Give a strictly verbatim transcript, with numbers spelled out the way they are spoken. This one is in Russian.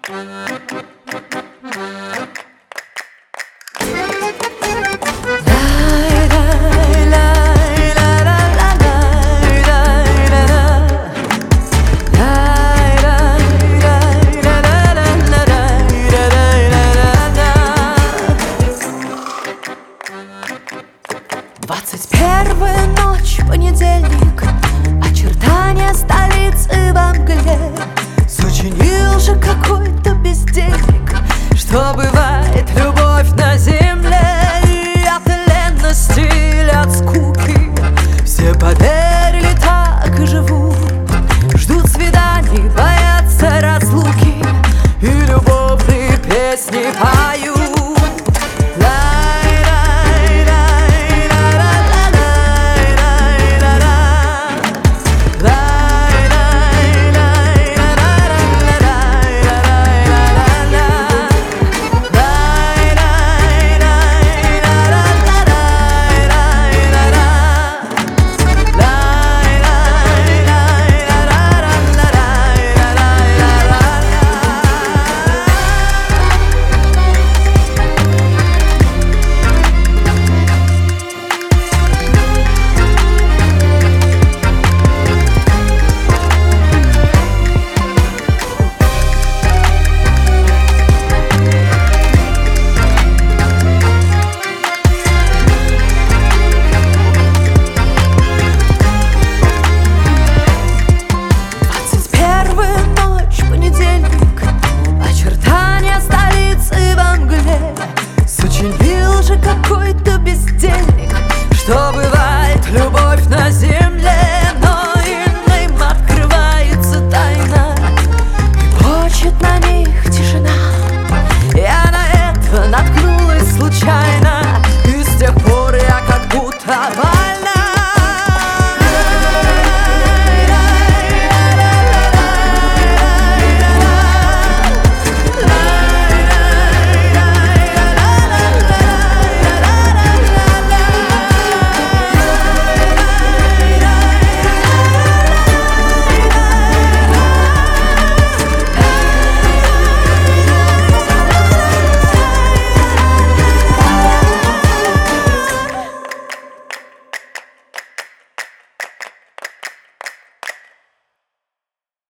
Двадцать первая ночь, понедельник, очертания столицы во мгле. Сочинил же какой-то бездельник, что бывает любовь на земле. И от ленности или от скуки все поверили, так и живут. Ждут свиданий, боятся разлуки и любовные песни поют.